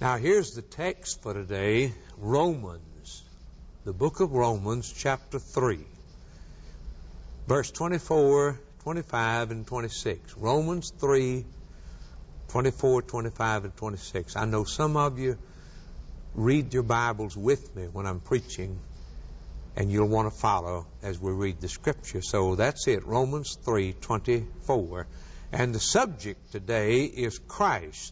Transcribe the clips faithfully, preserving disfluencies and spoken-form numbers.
Now here's the text for today, Romans, the book of Romans, chapter three, verse twenty-four, twenty-five, and twenty-six. Romans three, twenty-four, twenty-five, and twenty-six. I know some of you read your Bibles with me when I'm preaching, and you'll want to follow as we read the Scripture. So that's it, Romans three, twenty-four. And the subject today is Christ,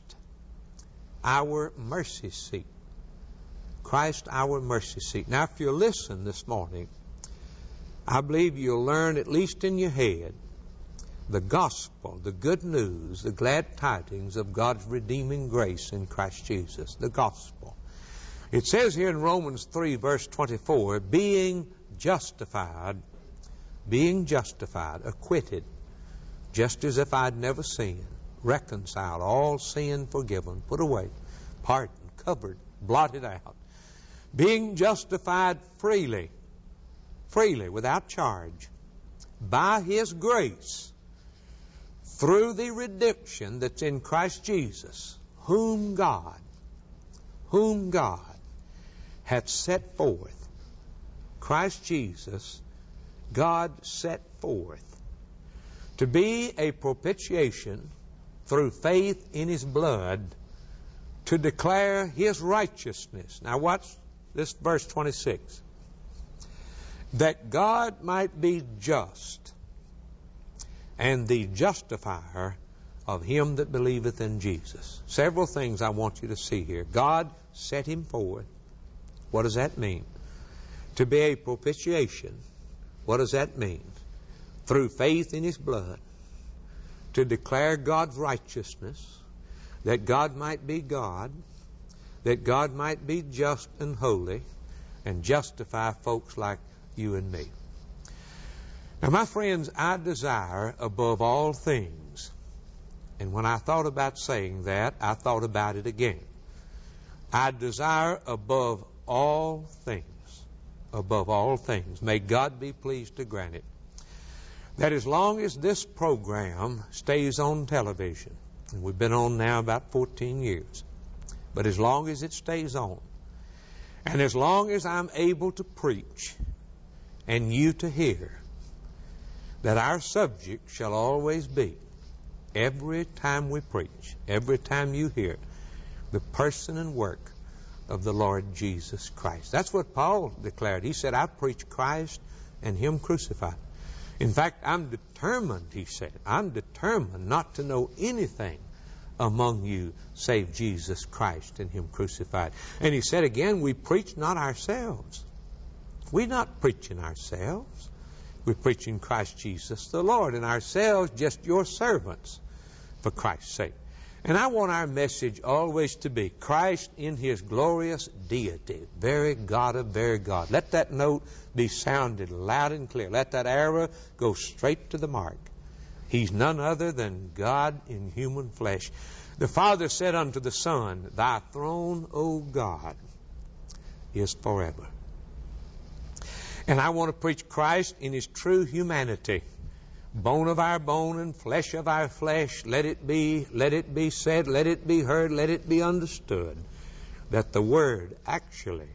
our mercy seat. Christ, our mercy seat. Now, if you listen this morning, I believe you'll learn, at least in your head, the gospel, the good news, the glad tidings of God's redeeming grace in Christ Jesus. The gospel. It says here in Romans three, verse twenty-four, being justified, being justified, acquitted, just as if I'd never sinned, reconciled, all sin forgiven, put away, pardoned, covered, blotted out, being justified freely, freely, without charge, by His grace, through the redemption that's in Christ Jesus, whom God, whom God hath set forth. Christ Jesus, God set forth to be a propitiation through faith in His blood to declare His righteousness. Now watch this verse twenty-six. That God might be just and the justifier of him that believeth in Jesus. Several things I want you to see here. God set Him forward. What does that mean? To be a propitiation. What does that mean? Through faith in His blood. To declare God's righteousness. That God might be God. That God might be just and holy. And justify folks like you and me. Now, my friends, I desire above all things, and when I thought about saying that, I thought about it again. I desire above all things, above all things, may God be pleased to grant it, that as long as this program stays on television, and we've been on now about fourteen years, but as long as it stays on, and as long as I'm able to preach and you to hear, that our subject shall always be, every time we preach, every time you hear, the person and work of the Lord Jesus Christ. That's what Paul declared. He said, I preach Christ and Him crucified. In fact, I'm determined, he said, I'm determined not to know anything among you save Jesus Christ and Him crucified. And he said again, we preach not ourselves. We're not preaching ourselves. We're preaching Christ Jesus the Lord, and ourselves just your servants for Christ's sake. And I want our message always to be Christ in His glorious deity, very God of very God. Let that note be sounded loud and clear. Let that arrow go straight to the mark. He's none other than God in human flesh. The Father said unto the Son, Thy throne, O God, is forever. And I want to preach Christ in His true humanity. Bone of our bone and flesh of our flesh. Let it be, let it be said, let it be heard, let it be understood that the Word actually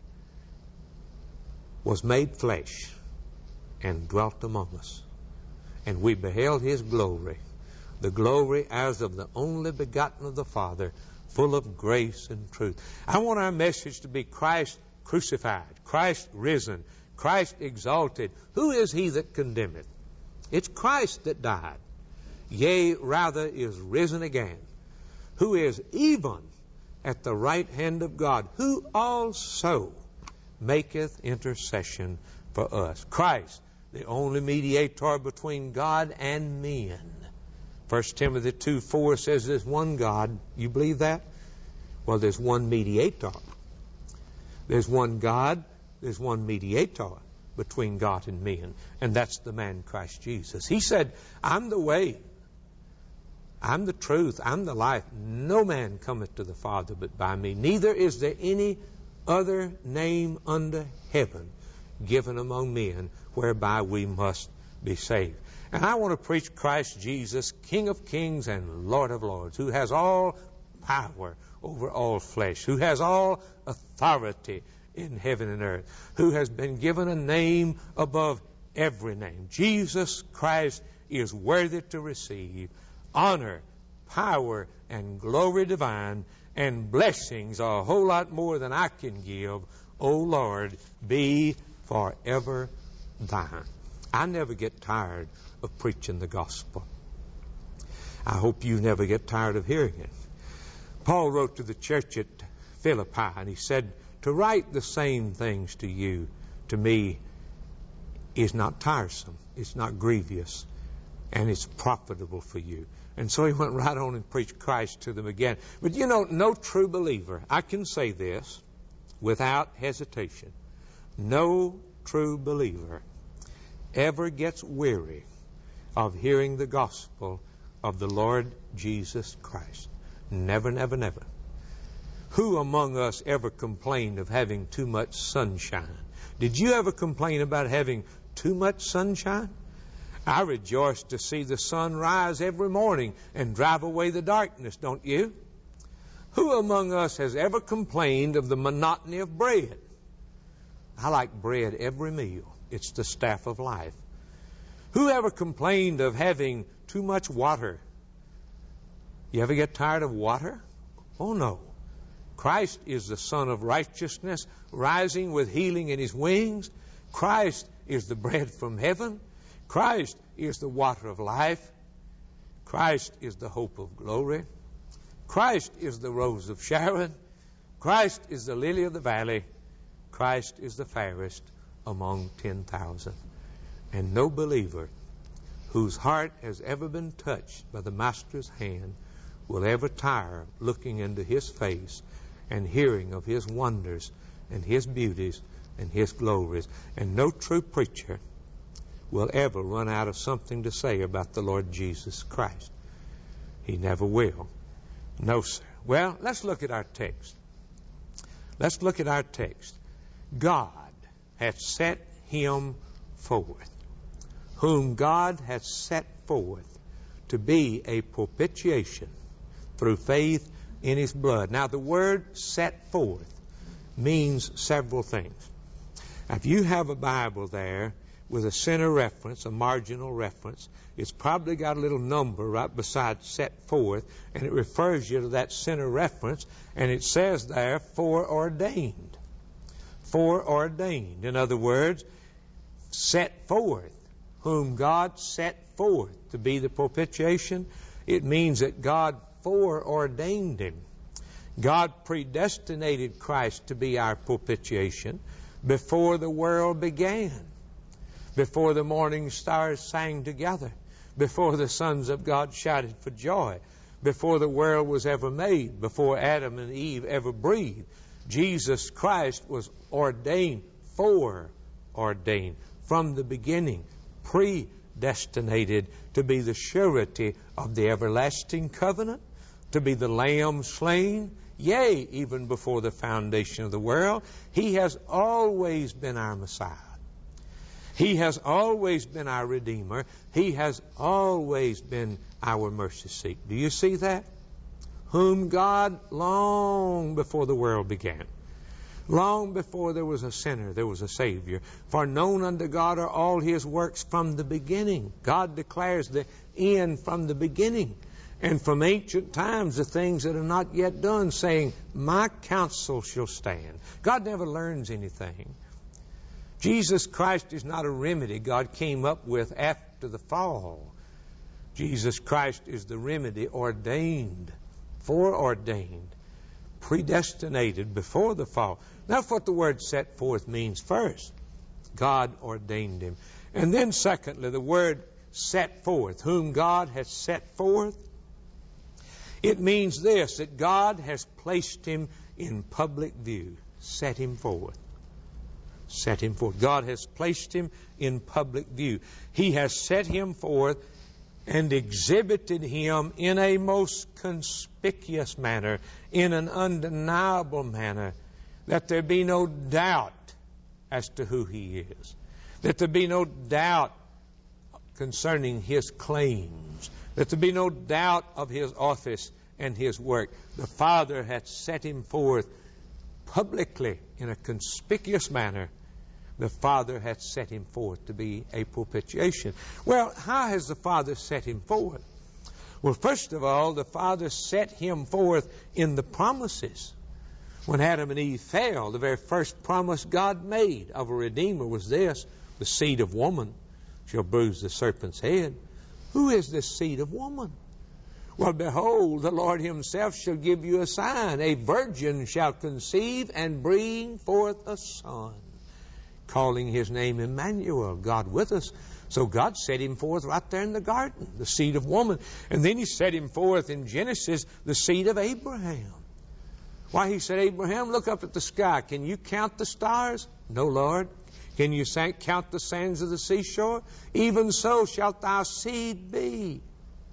was made flesh and dwelt among us. And we beheld His glory, the glory as of the only begotten of the Father, full of grace and truth. I want our message to be Christ crucified, Christ risen, Christ exalted. Who is he that condemneth? It's Christ that died, yea, rather is risen again, who is even at the right hand of God, who also maketh intercession for us. Christ, the only mediator between God and men. First Timothy two four says there's one God. You believe that? Well, there's one mediator. There's one God. There's one mediator between God and men, and that's the man Christ Jesus. He said, I'm the way, I'm the truth, I'm the life. No man cometh to the Father but by me. Neither is there any other name under heaven given among men whereby we must be saved. And I want to preach Christ Jesus, King of kings and Lord of lords, who has all power over all flesh, who has all authority in heaven and earth, who has been given a name above every name. Jesus Christ is worthy to receive honor, power, and glory divine, and blessings are a whole lot more than I can give. O Lord, be forever thine. I never get tired of preaching the gospel. I hope you never get tired of hearing it. Paul wrote to the church at Philippi, and he said, to write the same things to you, to me, is not tiresome, it's not grievous, and it's profitable for you. And so he went right on and preached Christ to them again. But you know, no true believer, I can say this without hesitation, no true believer ever gets weary of hearing the gospel of the Lord Jesus Christ. Never, never, never. Who among us ever complained of having too much sunshine? Did you ever complain about having too much sunshine? I rejoice to see the sun rise every morning and drive away the darkness, don't you? Who among us has ever complained of the monotony of bread? I like bread every meal. It's the staff of life. Who ever complained of having too much water? You ever get tired of water? Oh no. Christ is the Son of righteousness, rising with healing in His wings. Christ is the bread from heaven. Christ is the water of life. Christ is the hope of glory. Christ is the rose of Sharon. Christ is the lily of the valley. Christ is the fairest among ten thousand. And no believer whose heart has ever been touched by the Master's hand will ever tire looking into His face and hearing of His wonders and His beauties and His glories. And no true preacher will ever run out of something to say about the Lord Jesus Christ. He never will. No, sir. Well, let's look at our text. Let's look at our text. God hath set Him forth, whom God hath set forth to be a propitiation through faith in His blood. Now, the word set forth means several things. Now, if you have a Bible there with a center reference, a marginal reference, it's probably got a little number right beside set forth, and it refers you to that center reference, and it says there, foreordained. Foreordained. In other words, set forth, whom God set forth to be the propitiation. It means that God foreordained Him. God predestinated Christ to be our propitiation before the world began, before the morning stars sang together, before the sons of God shouted for joy, before the world was ever made, before Adam and Eve ever breathed. Jesus Christ was ordained, foreordained, from the beginning, predestinated to be the surety of the everlasting covenant, to be the Lamb slain, yea, even before the foundation of the world. He has always been our Messiah. He has always been our Redeemer. He has always been our mercy seat. Do you see that? Whom God, long before the world began, long before there was a sinner, there was a Savior. For known unto God are all His works from the beginning. God declares the end from the beginning. And from ancient times, the things that are not yet done, saying, my counsel shall stand. God never learns anything. Jesus Christ is not a remedy God came up with after the fall. Jesus Christ is the remedy ordained, foreordained, predestinated before the fall. That's what the word set forth means first. God ordained Him. And then secondly, the word set forth, whom God has set forth. It means this, that God has placed Him in public view, set Him forth. Set Him forth. God has placed Him in public view. He has set Him forth and exhibited Him in a most conspicuous manner, in an undeniable manner, that there be no doubt as to who He is, that there be no doubt concerning His claims, that there be no doubt of His office and his work. The Father hath set him forth publicly in a conspicuous manner. The Father hath set him forth to be a propitiation. Well, how has the Father set him forth? Well, first of all, the Father set him forth in the promises. When Adam and Eve fell, the very first promise God made of a Redeemer was this: the seed of woman shall bruise the serpent's head. Who is this seed of woman? Well, behold, the Lord himself shall give you a sign. A virgin shall conceive and bring forth a son, calling his name Emmanuel, God with us. So God set him forth right there in the garden, the seed of woman. And then he set him forth in Genesis, the seed of Abraham. Why, he said, Abraham, look up at the sky. Can you count the stars? No, Lord. Can you count the sands of the seashore? Even so shalt thy seed be.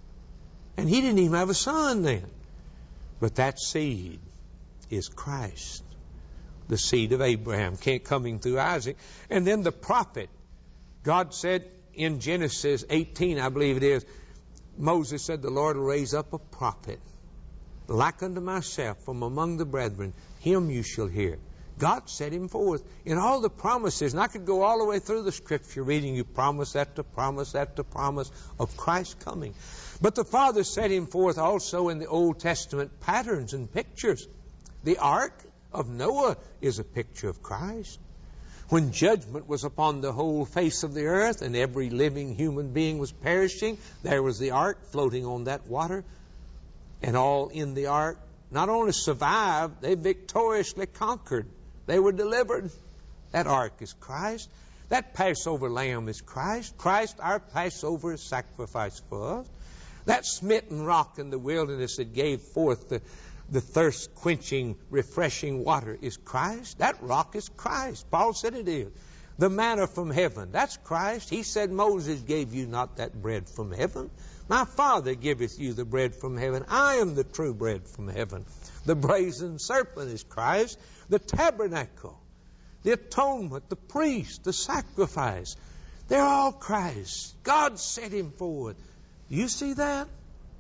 And he didn't even have a son then. But that seed is Christ, the seed of Abraham, coming through Isaac. And then the prophet, God said in Genesis eighteen, I believe it is, Moses said, the Lord will raise up a prophet like unto myself from among the brethren. Him you shall hear. God set him forth in all the promises. And I could go all the way through the Scripture reading you promise after promise after promise of Christ's coming. But the Father set him forth also in the Old Testament patterns and pictures. The ark of Noah is a picture of Christ. When judgment was upon the whole face of the earth and every living human being was perishing, there was the ark floating on that water. And all in the ark not only survived, they victoriously conquered. They were delivered. That ark is Christ. That Passover lamb is Christ. Christ, our Passover sacrifice for us. That smitten rock in the wilderness that gave forth the, the thirst-quenching, refreshing water is Christ. That rock is Christ. Paul said it is. The manna from heaven, that's Christ. He said, Moses gave you not that bread from heaven. My Father giveth you the bread from heaven. I am the true bread from heaven. The brazen serpent is Christ. The tabernacle, the atonement, the priest, the sacrifice, they're all Christ. God set him forth. Do you see that?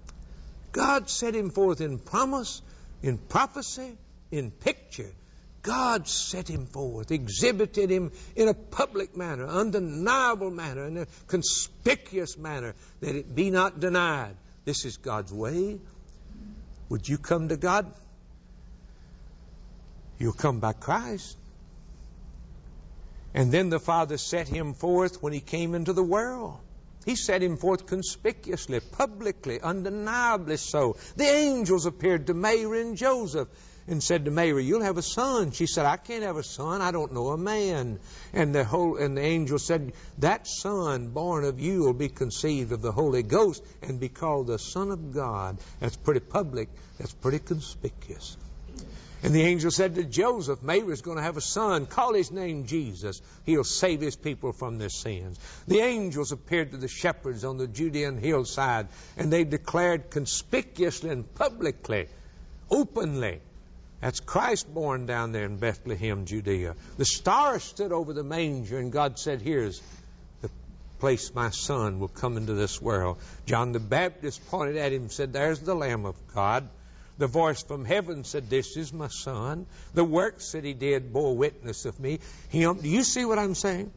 God set him forth in promise, in prophecy, in picture. God set him forth, exhibited him in a public manner, undeniable manner, in a conspicuous manner, that it be not denied. This is God's way. Would you come to God? You'll come by Christ. And then the Father set him forth when he came into the world. He set him forth conspicuously, publicly, undeniably so. The angels appeared to Mary and Joseph and said to Mary, you'll have a son. She said, I can't have a son. I don't know a man. And the whole and the angel said, that son born of you will be conceived of the Holy Ghost and be called the Son of God. That's pretty public. That's pretty conspicuous. And the angel said to Joseph, Mary's going to have a son. Call his name Jesus. He'll save his people from their sins. The angels appeared to the shepherds on the Judean hillside, and they declared conspicuously and publicly, openly, that's Christ born down there in Bethlehem, Judea. The star stood over the manger, and God said, here's the place my son will come into this world. John the Baptist pointed at him and said, there's the Lamb of God. The voice from heaven said, this is my son. The works that he did bore witness of me. Him, do you see what I'm saying?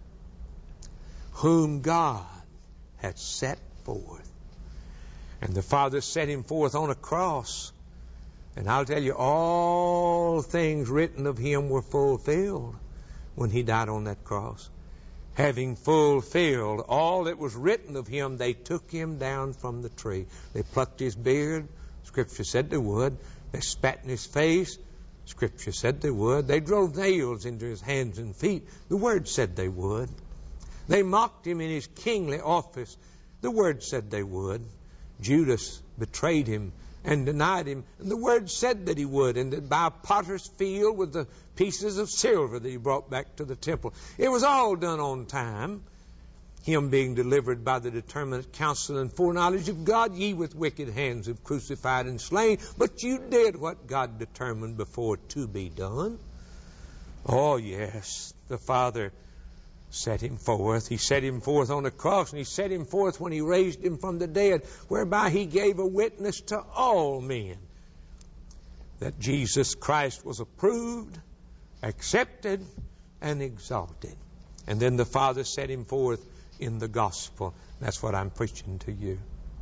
Whom God had set forth. And the Father set him forth on a cross. And I'll tell you, all things written of him were fulfilled when he died on that cross. Having fulfilled all that was written of him, they took him down from the tree. They plucked his beard. Scripture said they would. They spat in his face. Scripture said they would. They drove nails into his hands and feet. The Word said they would. They mocked him in his kingly office. The Word said they would. Judas betrayed him and denied him. And the Word said that he would. And that by a potter's field with the pieces of silver that he brought back to the temple. It was all done on time. Him being delivered by the determinate counsel and foreknowledge of God, ye with wicked hands have crucified and slain, but you did what God determined before to be done. Oh yes, the Father set him forth. He set him forth on the cross, and he set him forth when he raised him from the dead, whereby he gave a witness to all men that Jesus Christ was approved, accepted, and exalted. And then the Father set him forth in the gospel. That's what I'm preaching to you.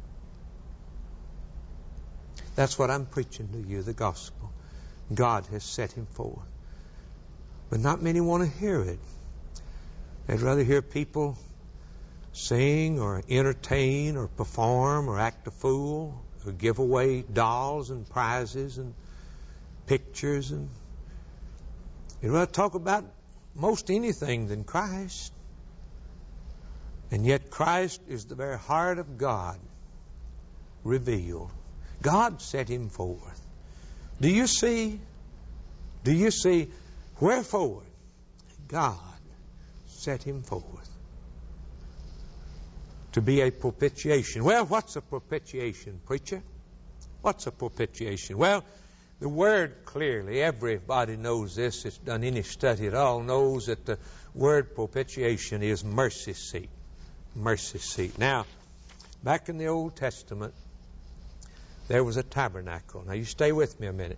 That's what I'm preaching to you, the gospel. God has set him forth. But not many want to hear it. They'd rather hear people sing or entertain or perform or act a fool or give away dolls and prizes and pictures. And they'd rather talk about most anything than Christ. And yet Christ is the very heart of God revealed. God set him forth. Do you see? Do you see? Wherefore God set him forth to be a propitiation. Well, what's a propitiation, preacher? What's a propitiation? Well, the word clearly, everybody knows this, it's done any study at all, knows that the word propitiation is mercy seat. Mercy seat. Now, back in the Old Testament, there was a tabernacle. Now, you stay with me a minute.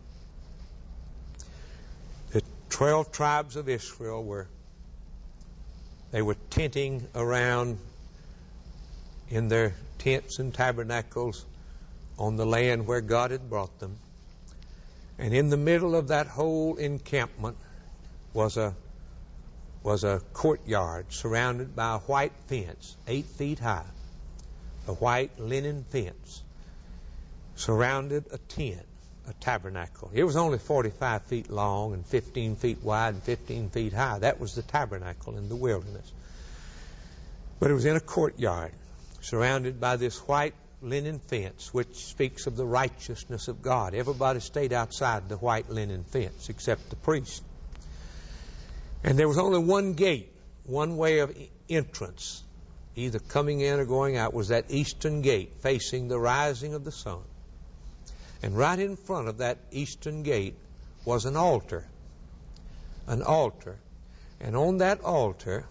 The twelve tribes of Israel were, they were tenting around in their tents and tabernacles on the land where God had brought them. And in the middle of that whole encampment was a was a courtyard surrounded by a white fence, eight feet high. A white linen fence surrounded a tent, a tabernacle. It was only forty-five feet long and fifteen feet wide and fifteen feet high. That was the tabernacle in the wilderness. But it was in a courtyard surrounded by this white linen fence, which speaks of the righteousness of God. Everybody stayed outside the white linen fence except the priest. And there was only one gate, one way of entrance, either coming in or going out, was that eastern gate facing the rising of the sun. And right in front of that eastern gate was an altar. An altar. And on that altar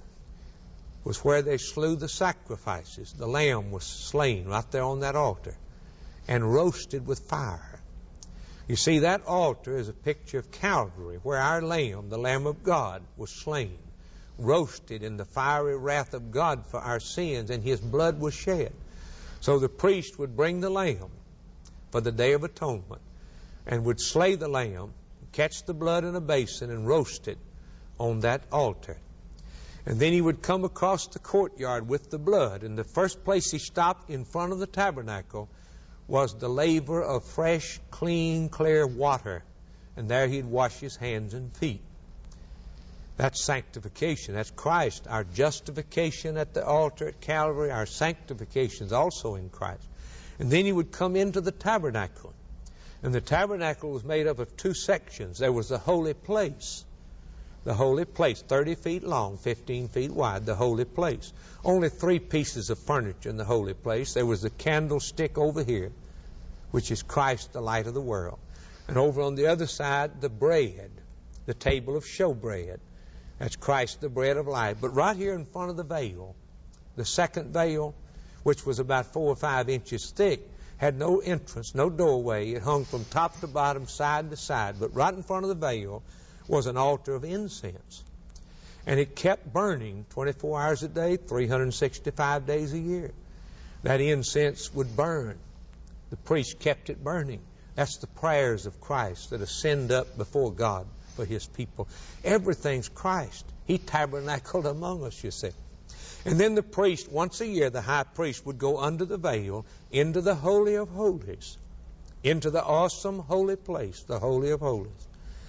was where they slew the sacrifices. The lamb was slain right there on that altar and roasted with fire. You see, that altar is a picture of Calvary, where our lamb, the Lamb of God, was slain, roasted in the fiery wrath of God for our sins, and his blood was shed. So the priest would bring the lamb for the Day of Atonement and would slay the lamb, catch the blood in a basin, and roast it on that altar. And then he would come across the courtyard with the blood. And the first place he stopped in front of the tabernacle was the laver of fresh, clean, clear water. And there he'd wash his hands and feet. That's sanctification. That's Christ. Our justification at the altar at Calvary, our sanctification is also in Christ. And then he would come into the tabernacle. And the tabernacle was made up of two sections. There was the holy place. The holy place, thirty feet long, fifteen feet wide, the holy place. Only three pieces of furniture in the holy place. There was the candlestick over here, which is Christ, the light of the world. And over on the other side, the bread, the table of showbread. That's Christ, the bread of life. But right here in front of the veil, the second veil, which was about four or five inches thick, had no entrance, no doorway. It hung from top to bottom, side to side. But right in front of the veil was an altar of incense. And it kept burning twenty-four hours a day, three hundred sixty-five days a year. That incense would burn. The priest kept it burning. That's the prayers of Christ that ascend up before God for his people. Everything's Christ. He tabernacled among us, you see. And then the priest, once a year, the high priest would go under the veil into the Holy of Holies, into the awesome holy place, the Holy of Holies,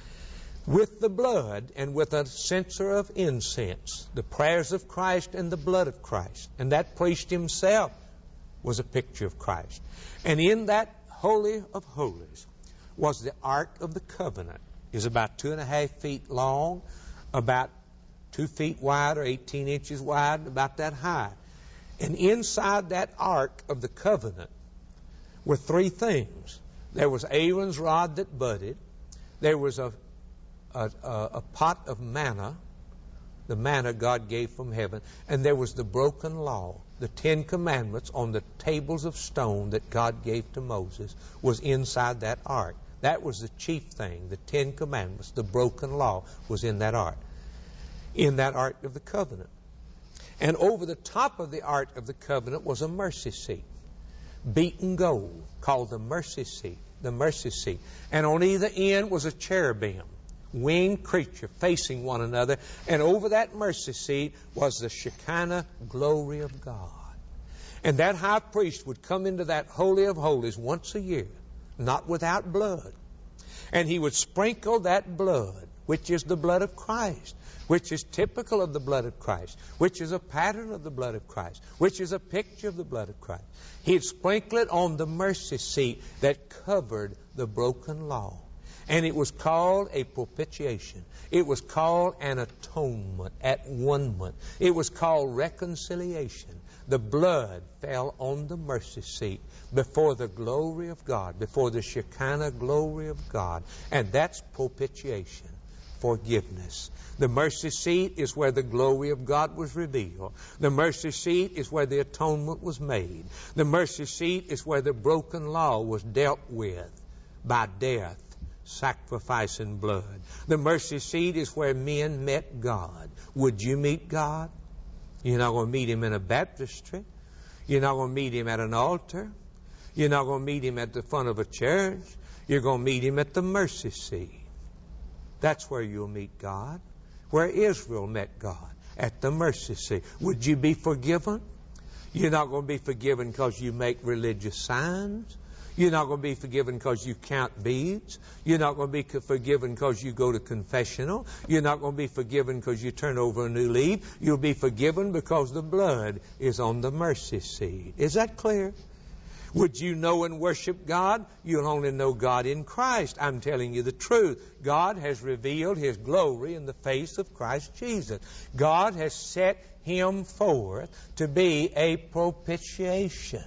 with the blood and with a censer of incense, the prayers of Christ and the blood of Christ. And that priest himself was a picture of Christ. And in that Holy of Holies was the Ark of the Covenant. It was about two and a half feet long, about two feet wide or eighteen inches wide, about that high. And inside that Ark of the Covenant were three things. There was Aaron's rod that budded. There was a A, a, a pot of manna, the manna God gave from heaven. And there was the broken law. The Ten Commandments on the tables of stone that God gave to Moses was inside that ark. That was the chief thing. The Ten Commandments, the broken law, was in that ark. In that Ark of the Covenant. And over the top of the Ark of the Covenant was a mercy seat. Beaten gold, called the mercy seat. The mercy seat. And on either end was a cherubim, winged creature facing one another. And over that mercy seat was the Shekinah glory of God. And that high priest would come into that Holy of Holies once a year, not without blood. And he would sprinkle that blood, which is the blood of Christ, which is typical of the blood of Christ, which is a pattern of the blood of Christ, which is a picture of the blood of Christ. He'd sprinkle it on the mercy seat that covered the broken law. And it was called a propitiation. It was called an atonement, at one-ment. It was called reconciliation. The blood fell on the mercy seat before the glory of God, before the Shekinah glory of God. And that's propitiation, forgiveness. The mercy seat is where the glory of God was revealed. The mercy seat is where the atonement was made. The mercy seat is where the broken law was dealt with by death, sacrifice, and blood. The mercy seat is where men met God. Would you meet God? You're not going to meet Him in a baptistry. You're not going to meet Him at an altar. You're not going to meet Him at the front of a church. You're going to meet Him at the mercy seat. That's where you'll meet God. Where Israel met God, at the mercy seat. Would you be forgiven? You're not going to be forgiven because you make religious signs. You're not going to be forgiven because you count beads. You're not going to be forgiven because you go to confessional. You're not going to be forgiven because you turn over a new leaf. You'll be forgiven because the blood is on the mercy seat. Is that clear? Would you know and worship God? You'll only know God in Christ. I'm telling you the truth. God has revealed His glory in the face of Christ Jesus. God has set Him forth to be a propitiation.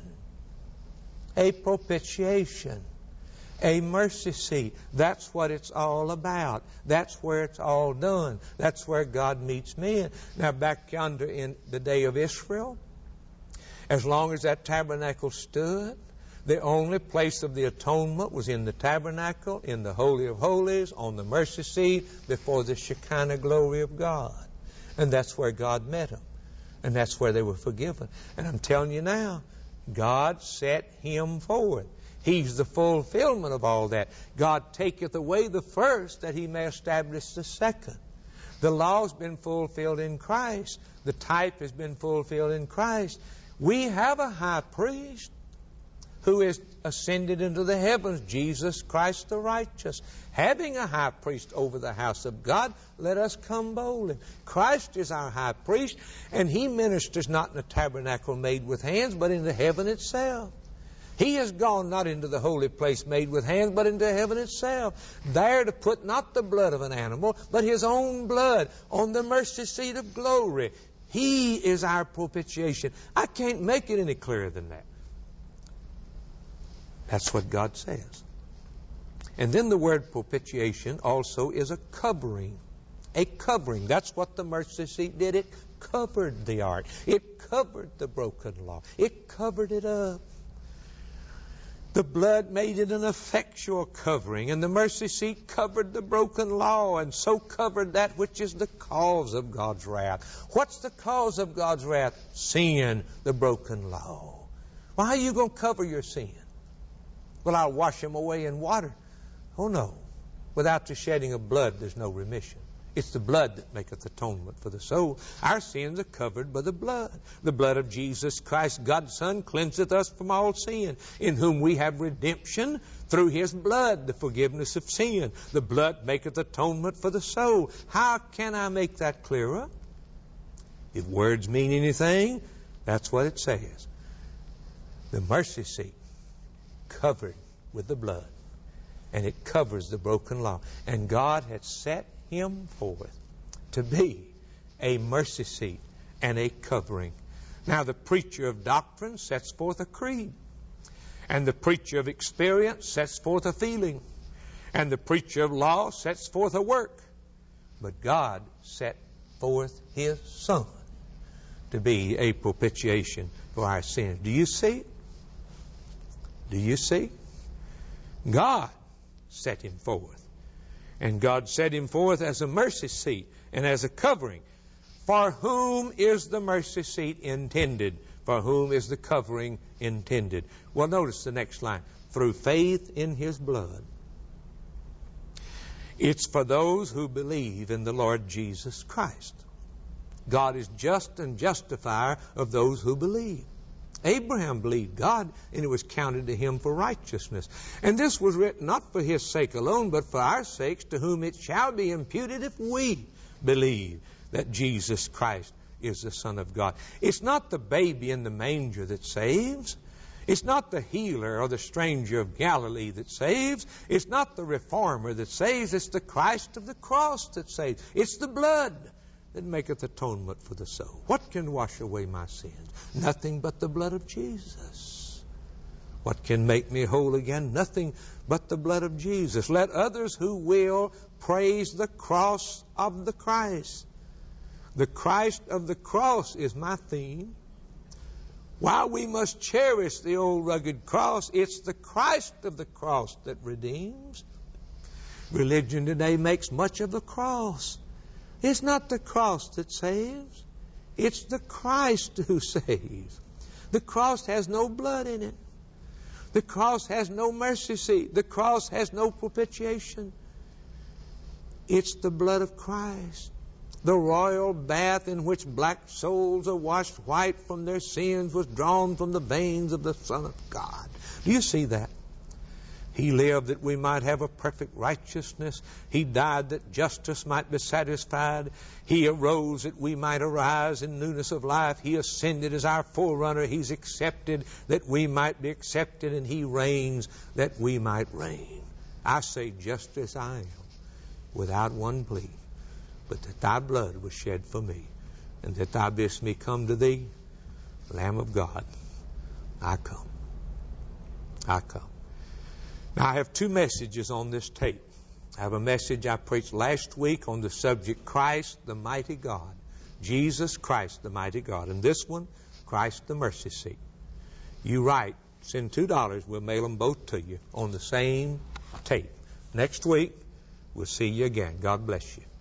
A propitiation. A mercy seat. That's what it's all about. That's where it's all done. That's where God meets men. Now back yonder in the day of Israel, as long as that tabernacle stood, the only place of the atonement was in the tabernacle, in the Holy of Holies, on the mercy seat, before the Shekinah glory of God. And that's where God met them. And that's where they were forgiven. And I'm telling you now, God set Him forward. He's the fulfillment of all that. God taketh away the first that He may establish the second. The law's been fulfilled in Christ. The type has been fulfilled in Christ. We have a high priest who is ascended into the heavens, Jesus Christ the righteous. Having a high priest over the house of God, let us come boldly. Christ is our high priest, and He ministers not in a tabernacle made with hands, but into heaven itself. He has gone not into the holy place made with hands, but into heaven itself, there to put not the blood of an animal, but His own blood on the mercy seat of glory. He is our propitiation. I can't make it any clearer than that. That's what God says. And then the word propitiation also is a covering. A covering. That's what the mercy seat did. It covered the ark. It covered the broken law. It covered it up. The blood made it an effectual covering, and the mercy seat covered the broken law, and so covered that which is the cause of God's wrath. What's the cause of God's wrath? Sin, the broken law. Well, how are you going to cover your sin? Well, I'll wash them away in water. Oh, no. Without the shedding of blood, there's no remission. It's the blood that maketh atonement for the soul. Our sins are covered by the blood. The blood of Jesus Christ, God's Son, cleanseth us from all sin, in whom we have redemption through His blood, the forgiveness of sin. The blood maketh atonement for the soul. How can I make that clearer? If words mean anything, that's what it says. The mercy seat covered with the blood, and it covers the broken law. And God had set Him forth to be a mercy seat and a covering. Now the preacher of doctrine sets forth a creed, and the preacher of experience sets forth a feeling, and the preacher of law sets forth a work. But God set forth His Son to be a propitiation for our sins. Do you see? Do you see? God set Him forth. And God set Him forth as a mercy seat and as a covering. For whom is the mercy seat intended? For whom is the covering intended? Well, notice the next line. Through faith in His blood. It's for those who believe in the Lord Jesus Christ. God is just and justifier of those who believe. Abraham believed God, and it was counted to him for righteousness. And this was written not for his sake alone, but for our sakes, to whom it shall be imputed if we believe that Jesus Christ is the Son of God. It's not the baby in the manger that saves. It's not the healer or the stranger of Galilee that saves. It's not the reformer that saves. It's the Christ of the cross that saves. It's the blood that maketh atonement for the soul. What can wash away my sins? Nothing but the blood of Jesus. What can make me whole again? Nothing but the blood of Jesus. Let others who will praise the cross of the Christ. The Christ of the cross is my theme. While we must cherish the old rugged cross, it's the Christ of the cross that redeems. Religion today makes much of the cross. It's not the cross that saves. It's the Christ who saves. The cross has no blood in it. The cross has no mercy seat. The cross has no propitiation. It's the blood of Christ. The royal bath in which black souls are washed white from their sins was drawn from the veins of the Son of God. Do you see that? He lived that we might have a perfect righteousness. He died that justice might be satisfied. He arose that we might arise in newness of life. He ascended as our forerunner. He's accepted that we might be accepted, and He reigns that we might reign. I say, just as I am, without one plea, but that Thy blood was shed for me, and that Thou bidst me come to Thee, Lamb of God. I come. I come. Now, I have two messages on this tape. I have a message I preached last week on the subject, Christ the mighty God. Jesus Christ the mighty God. And this one, Christ the mercy seat. You write, send two dollars, we'll mail them both to you on the same tape. Next week, we'll see you again. God bless you.